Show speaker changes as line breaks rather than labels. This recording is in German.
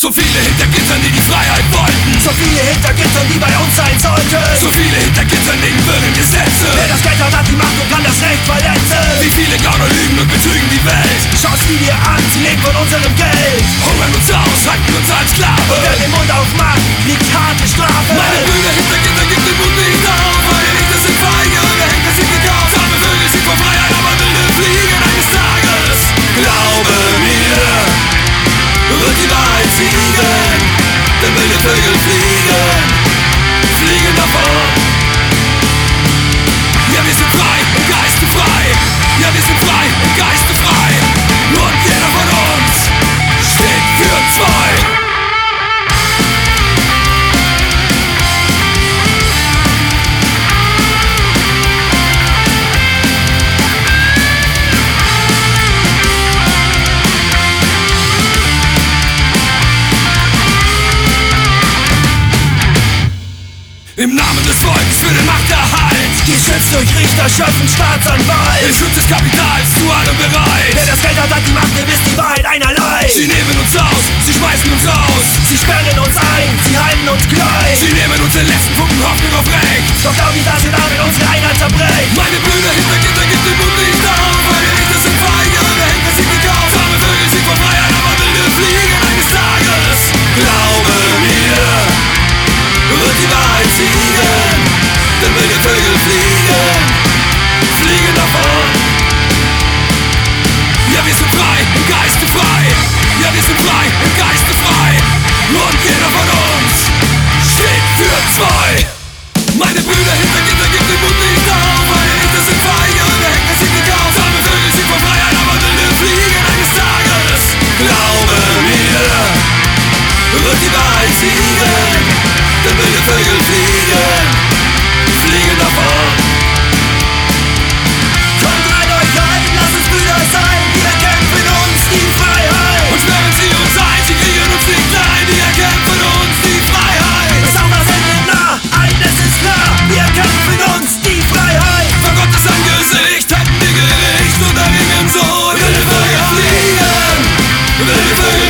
So viele hinter Gittern, die die Freiheit wollten.
So viele hinter Gittern, die bei uns sein sollten.
So viele hinter Gittern, denen wirren Gesetze.
Wer das Geld hat die Macht und kann das Recht verletzen.
Wie viele Gauner lügen und betrügen die Welt.
Schau's die dir an, sie leben von unserem Geld.
Hungern uns aus, halten uns als Sklave.
Und wer den Mund aufmacht, liegt harte Strafe.
Meine Brüder hinter Gittern, gibt den Mund nicht auf. Meine Richter sind feige, der Henker sind gekauft. Arme Vögel sind vor Freiheit, aber wilde fliegen eines Tages. Glaube mir, wird die Wahrheit siegen. Denn wilde Vögel fliegen davon. Ja, wir sind frei im Geiste frei. Ja, wir sind frei im Geiste frei. Und jeder von uns steht für zwei. Im Namen des Volkes für den Machterhalt.
Geschützt durch Richter, Schöffen, Staatsanwalt.
Im Schutz des Kapitals zu allem bereit.
Wer das Geld hat die Macht, ihr wisst die Wahrheit einerlei.
Sie nehmen uns aus, sie schmeißen uns raus.
Sie sperren uns ein, sie halten uns klein.
Sie nehmen uns den letzten Funken Hoffnung auf Recht.
Doch glaub ich, dass ihr damit unsere Einheit zerbricht.
Meine Brüder hinter Gitter, gibt den Mund nicht auf. Meine Richter sind feige, der Henker sind gekauft. Arme Vögel sind vor Freiheit, aber wilde fliegen eines Tages. Glaube mir, wird die Wahrheit siegen. Denn wilde Vögel fliegen davon. Ja, wir sind frei, im Geiste frei. Ja, wir sind frei, im Geiste frei. Und jeder von uns steht für zwei. Meine Brüder hinter Gitter, gibt den Mund nicht auf. Meine Richter sind feige, der Henker sind gekauft. Arme Vögel sind vor Freiheit, aber wilde fliegen eines Tages. Glaube mir, wird die Wahrheit siegen. Denn wilde Vögel fliegen davon.
Kommt rein euch ein, lasst uns Brüder sein. Wir kämpfen uns die Freiheit.
Und sperren sie uns ein, sie kriegen uns nicht ein. Wir erkämpfen uns die Freiheit.
Ist auch das Ende nah, eines ist klar. Wir kämpfen uns die Freiheit.
Vor Gottes Angesicht halten wir Gericht und erringen so wilde Vögel fliegen. Wilde Vögel